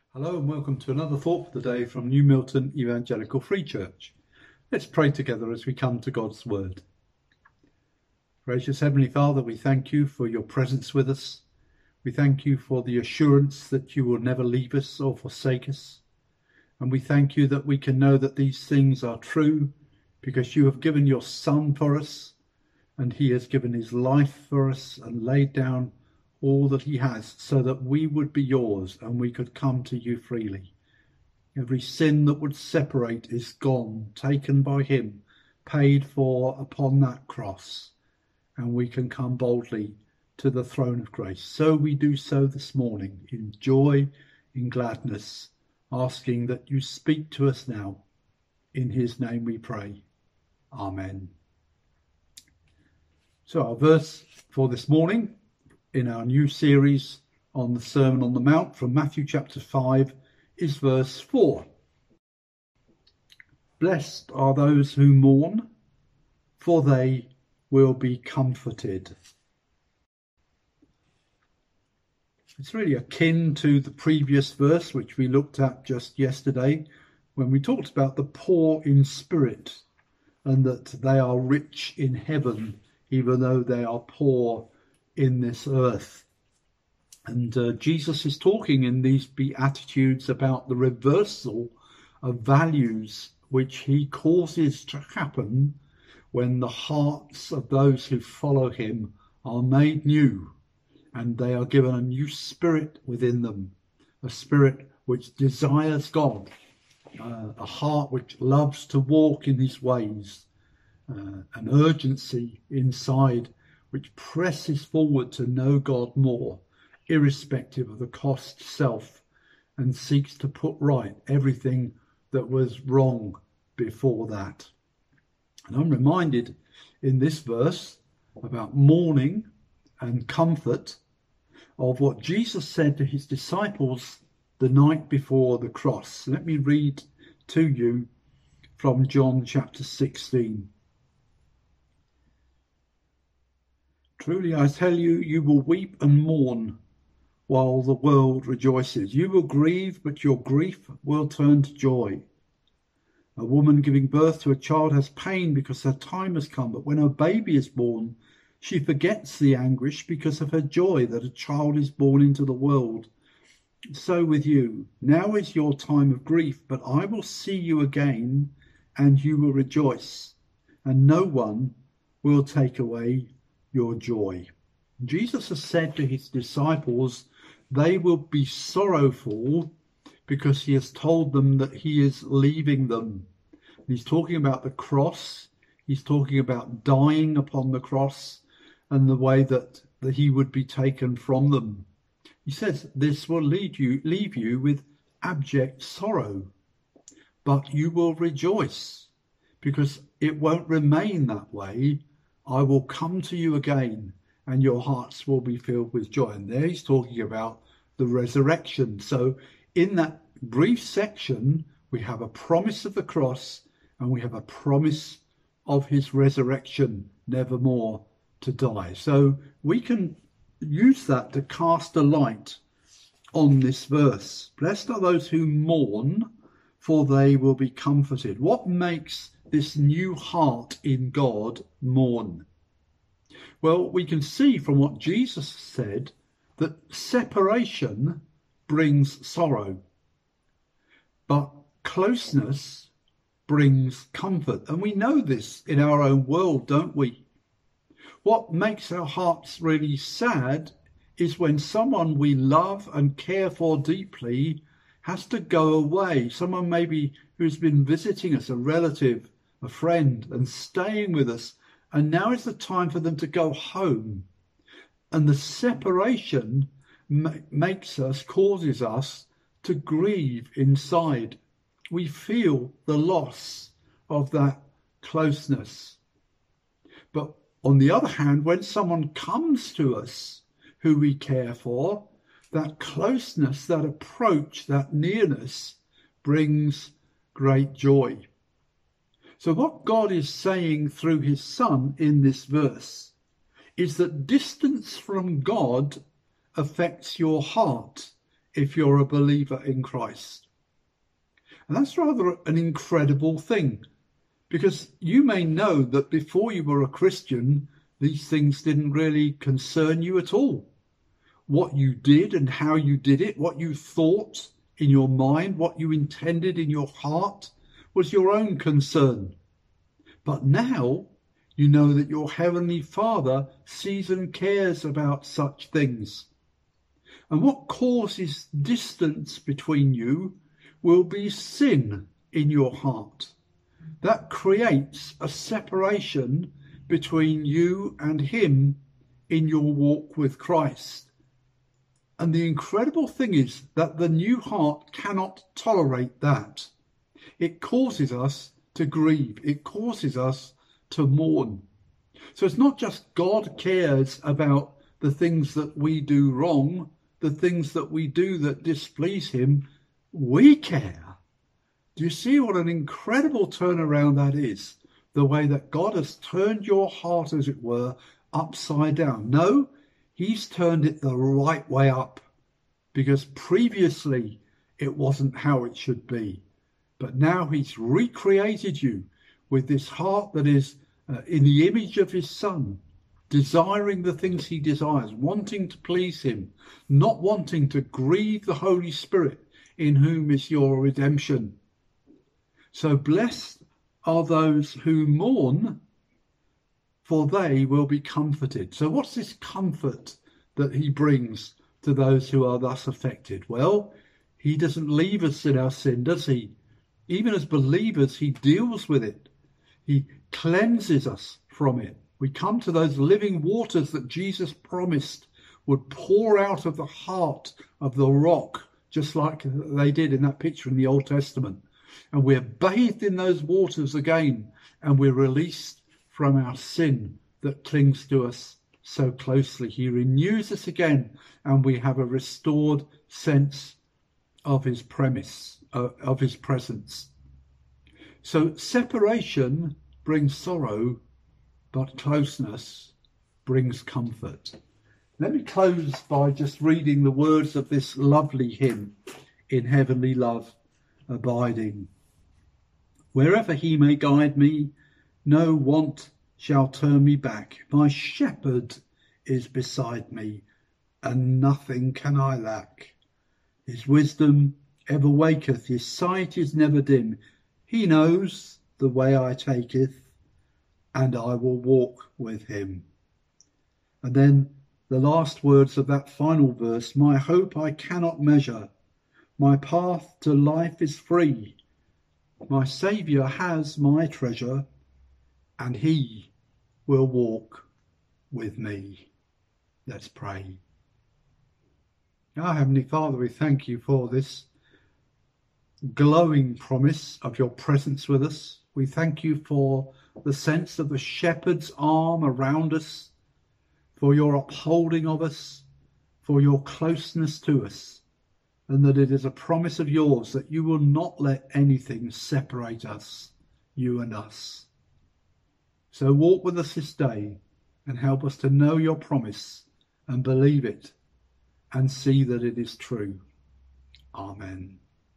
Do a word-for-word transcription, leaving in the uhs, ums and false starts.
Hello and welcome to another thought for the day from New Milton Evangelical Free Church. Let's pray together as we come to God's Word. Gracious Heavenly Father, we thank you for your presence with us. We thank you for the assurance that you will never leave us or forsake us. And we thank you that we can know that these things are true because you have given your Son for us, and he has given his life for us and laid down all that he has so that we would be yours and we could come to you freely. Every sin that would separate is gone, taken by him, paid for upon that cross, and we can come boldly to the throne of grace. So we do so this morning in joy, in gladness, asking that you speak to us now. In his name we pray. Amen. So our verse for this morning in our new series on the Sermon on the Mount from Matthew chapter five is verse four. Blessed are those who mourn, for they will be comforted. It's really akin to the previous verse which we looked at just yesterday when we talked about the poor in spirit and that they are rich in heaven even though they are poor in this earth. And uh, Jesus is talking in these Beatitudes about the reversal of values which he causes to happen when the hearts of those who follow him are made new and they are given a new spirit within them, a spirit which desires God, uh, a heart which loves to walk in his ways, uh, an urgency inside which presses forward to know God more, irrespective of the cost self, and seeks to put right everything that was wrong before that. And I'm reminded in this verse about mourning and comfort of what Jesus said to his disciples the night before the cross. Let me read to you from John chapter sixteen. Truly I tell you, you will weep and mourn while the world rejoices. You will grieve, but your grief will turn to joy. A woman giving birth to a child has pain because her time has come, but when her baby is born, she forgets the anguish because of her joy that a child is born into the world. So with you, now is your time of grief, but I will see you again, and you will rejoice, and no one will take away your joy. Jesus has said to his disciples they will be sorrowful because he has told them that he is leaving them. He's talking about the cross. He's talking about dying upon the cross and the way that, that he would be taken from them. He says this will lead you, leave you with abject sorrow, but you will rejoice because it won't remain that way. I will come to you again and your hearts will be filled with joy. And there he's talking about the resurrection. So in that brief section, we have a promise of the cross and we have a promise of his resurrection, nevermore to die. So we can use that to cast a light on this verse. Blessed are those who mourn, for they will be comforted. What makes this new heart in God mourn? Well, we can see from what Jesus said that separation brings sorrow, but closeness brings comfort. And we know this in our own world, don't we? What makes our hearts really sad is when someone we love and care for deeply has to go away. Someone maybe who's been visiting us, a relative, a friend, and staying with us, and now is the time for them to go home. And the separation ma- makes us, causes us to grieve inside. We feel the loss of that closeness. But on the other hand, when someone comes to us who we care for, that closeness, that approach, that nearness brings great joy. So what God is saying through his Son in this verse is that distance from God affects your heart if you're a believer in Christ. And that's rather an incredible thing, because you may know that before you were a Christian, these things didn't really concern you at all. What you did and how you did it, what you thought in your mind, what you intended in your heart was your own concern. But now you know that your Heavenly Father sees and cares about such things. And what causes distance between you will be sin in your heart. That creates a separation between you and him in your walk with Christ. And the incredible thing is that the new heart cannot tolerate that. It causes us to grieve. It causes us to mourn. So it's not just God cares about the things that we do wrong, the things that we do that displease him. We care. Do you see what an incredible turnaround that is? The way that God has turned your heart, as it were, upside down. No, he's turned it the right way up, because previously it wasn't how it should be. But now he's recreated you with this heart that is uh, in the image of his Son, desiring the things he desires, wanting to please him, not wanting to grieve the Holy Spirit, in whom is your redemption. So blessed are those who mourn, for they will be comforted. So what's this comfort that he brings to those who are thus affected? Well, he doesn't leave us in our sin, does he? Even as believers, he deals with it. He cleanses us from it. We come to those living waters that Jesus promised would pour out of the heart of the rock, just like they did in that picture in the Old Testament. And we're bathed in those waters again, and we're released from our sin that clings to us so closely. He renews us again, and we have a restored sense of his premise, uh, of his presence. So separation brings sorrow, but closeness brings comfort. Let me close by just reading the words of this lovely hymn, In Heavenly Love Abiding. Wherever he may guide me, no want shall turn me back. My shepherd is beside me, and nothing can I lack. His wisdom ever waketh, his sight is never dim. He knows the way I taketh, and I will walk with him. And then the last words of that final verse, my hope I cannot measure. My path to life is free. My Saviour has my treasure, and he will walk with me. Let's pray. Our Heavenly Father, we thank you for this glowing promise of your presence with us. We thank you for the sense of the shepherd's arm around us, for your upholding of us, for your closeness to us, and that it is a promise of yours that you will not let anything separate us, you and us. So walk with us this day and help us to know your promise and believe it and see that it is true. Amen.